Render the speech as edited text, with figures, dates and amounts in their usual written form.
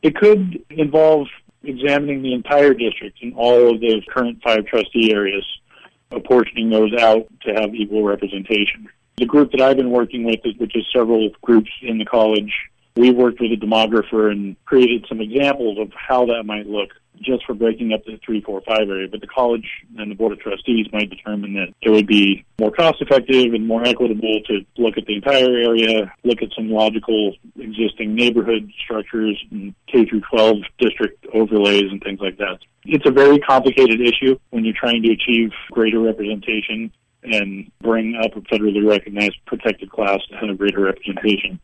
It could involve examining the entire district in all of those current 5 trustee areas, apportioning those out to have equal representation. The group that I've been working with, which is several groups in the college, we worked with a demographer and created some examples of how that might look just for breaking up the 3, 4, 5 area. But the college and the Board of Trustees might determine that it would be more cost-effective and more equitable to look at the entire area, look at some logical existing neighborhood structures and K through 12 district overlays and things like that. It's a very complicated issue when you're trying to achieve greater representation and bring up a federally recognized protected class to have greater representation.